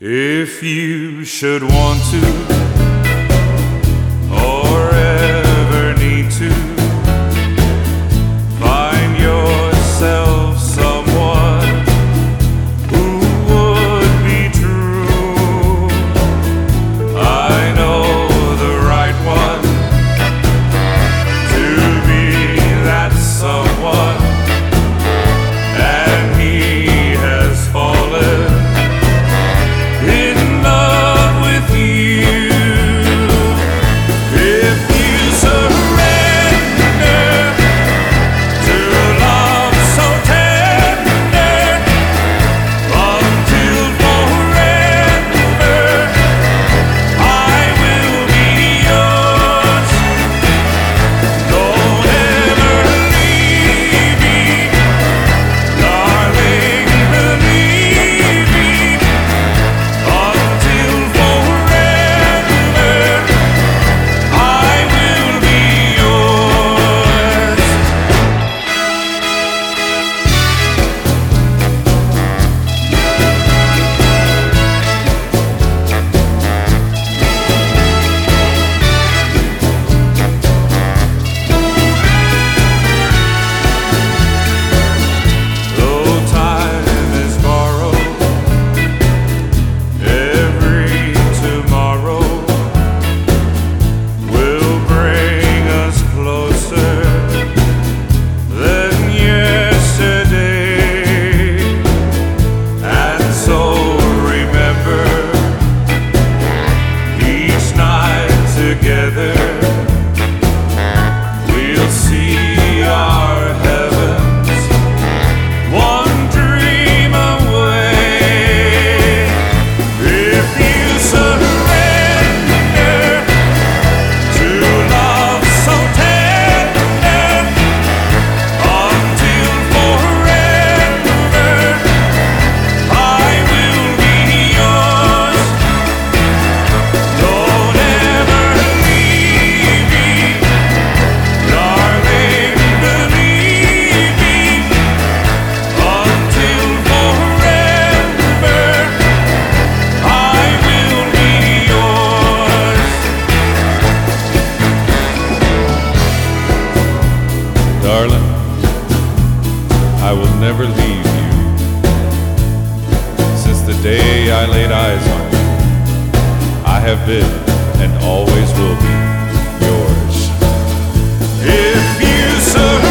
If you should want to or ever need to find yourself someone who would be true, I know the right one to be that someone, and he has fallen in love with you. If you surrender to love so tender until forever, I will be yours. Don't ever leave me, darling, believe me. Until forever, I will be yours. Though time is borrowed, every tomorrow will bring us closer than yesterday. And so remember, each night together we'll see our heavens one dream away. If you surrender to love so tender until forever, I will be yours. Don't ever leave me, darling, believe me. Until forever, I will be yours. Darling, I will never leave you. Since the day I laid eyes on you, I have been and always will be yours. If you surrender